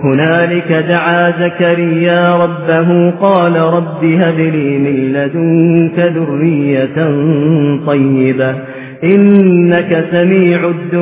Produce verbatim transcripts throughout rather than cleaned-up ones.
هنالك دعا زكريا ربه قال رب هب لي من لدنك ذرية طيبة إنك سميع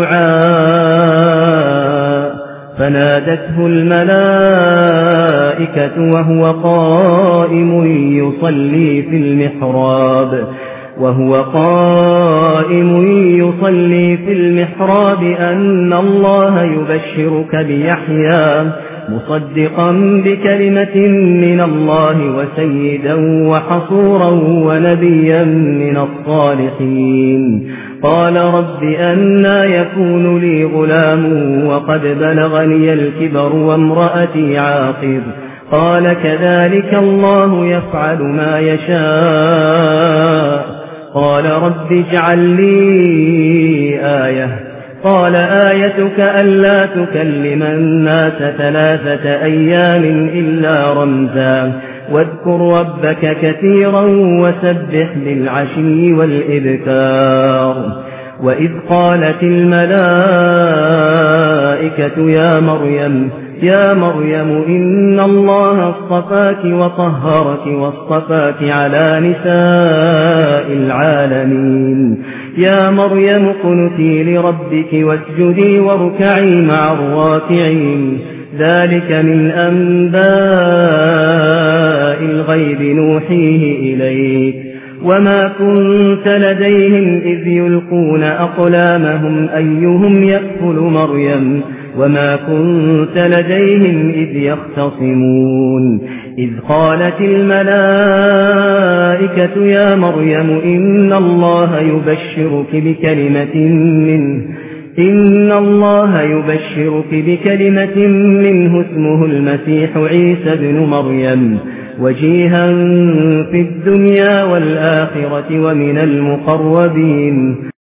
الدعاء فنادته الملائكة وهو قائم يصلي في المحراب وهو قائم يصلي في المحراب أن الله يبشرك بيحيى مصدقا بكلمة من الله وسيدا وحصورا ونبيا من الصالحين قال رب أنى يكون لي غلام وقد بلغني الكبر وامرأتي عاقر قال كذلك الله يفعل ما يشاء قال رب اجعل لي آية قال آيتك ألا تكلم الناس ثلاثة أيام إلا رمزا واذكر ربك كثيرا وسبح بالعشي والإبكار وإذ قالت الملائكة يا مريم يا مريم إن الله اصطفاك وطهرك واصطفاك على نساء العالمين يا مريم اقنتي لربك واسجدي واركعي مع الراكعين ذلك من أنباء الغيب نوحيه إليك وما كنت لديهم إذ يلقون أقلامهم أيهم يكفل مريم وما كنت لديهم إذ يختصمون إذ قالت الملائكة يا مريم إن الله يبشرك بكلمة منه إن الله يبشرك بكلمة منه اسمه المسيح عيسى ابن مريم وجيها في الدنيا والآخرة ومن المقربين